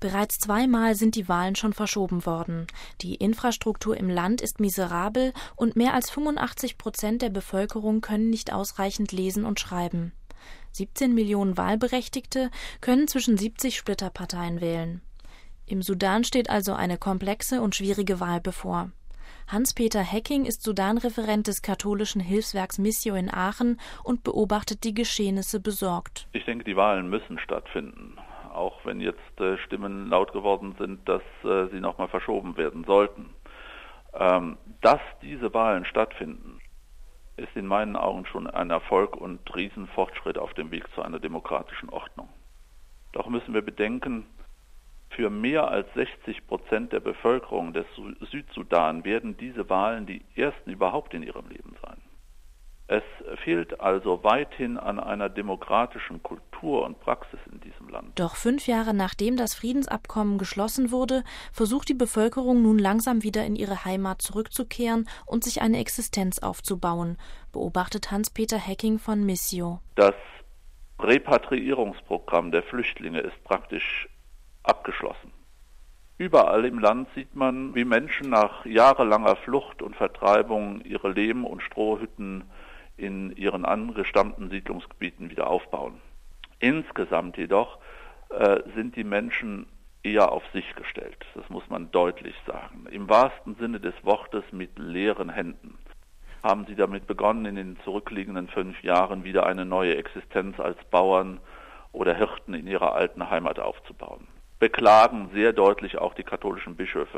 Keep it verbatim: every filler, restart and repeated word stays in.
Bereits zweimal sind die Wahlen schon verschoben worden. Die Infrastruktur im Land ist miserabel und mehr als fünfundachtzig Prozent der Bevölkerung können nicht ausreichend lesen und schreiben. siebzehn Millionen Wahlberechtigte können zwischen siebzig Splitterparteien wählen. Im Sudan steht also eine komplexe und schwierige Wahl bevor. Hans-Peter Hecking ist Sudan-Referent des katholischen Hilfswerks Missio in Aachen und beobachtet die Geschehnisse besorgt. Ich denke, die Wahlen müssen stattfinden. Auch wenn jetzt äh, Stimmen laut geworden sind, dass äh, sie nochmal verschoben werden sollten. Ähm, dass diese Wahlen stattfinden, ist in meinen Augen schon ein Erfolg und Riesenfortschritt auf dem Weg zu einer demokratischen Ordnung. Doch müssen wir bedenken, für mehr als sechzig Prozent der Bevölkerung des Südsudan werden diese Wahlen die ersten überhaupt in ihrem Leben sein. Es fehlt also weithin an einer demokratischen Kultur und Praxis in diesem Land. Doch fünf Jahre nachdem das Friedensabkommen geschlossen wurde, versucht die Bevölkerung nun langsam wieder in ihre Heimat zurückzukehren und sich eine Existenz aufzubauen, beobachtet Hans-Peter Hecking von Missio. Das Repatriierungsprogramm der Flüchtlinge ist praktisch abgeschlossen. Überall im Land sieht man, wie Menschen nach jahrelanger Flucht und Vertreibung ihre Lehm- und Strohhütten in ihren angestammten Siedlungsgebieten wieder aufbauen. Insgesamt jedoch äh, sind die Menschen eher auf sich gestellt. Das muss man deutlich sagen. Im wahrsten Sinne des Wortes mit leeren Händen haben sie damit begonnen, in den zurückliegenden fünf Jahren wieder eine neue Existenz als Bauern oder Hirten in ihrer alten Heimat aufzubauen. Beklagen sehr deutlich auch die katholischen Bischöfe.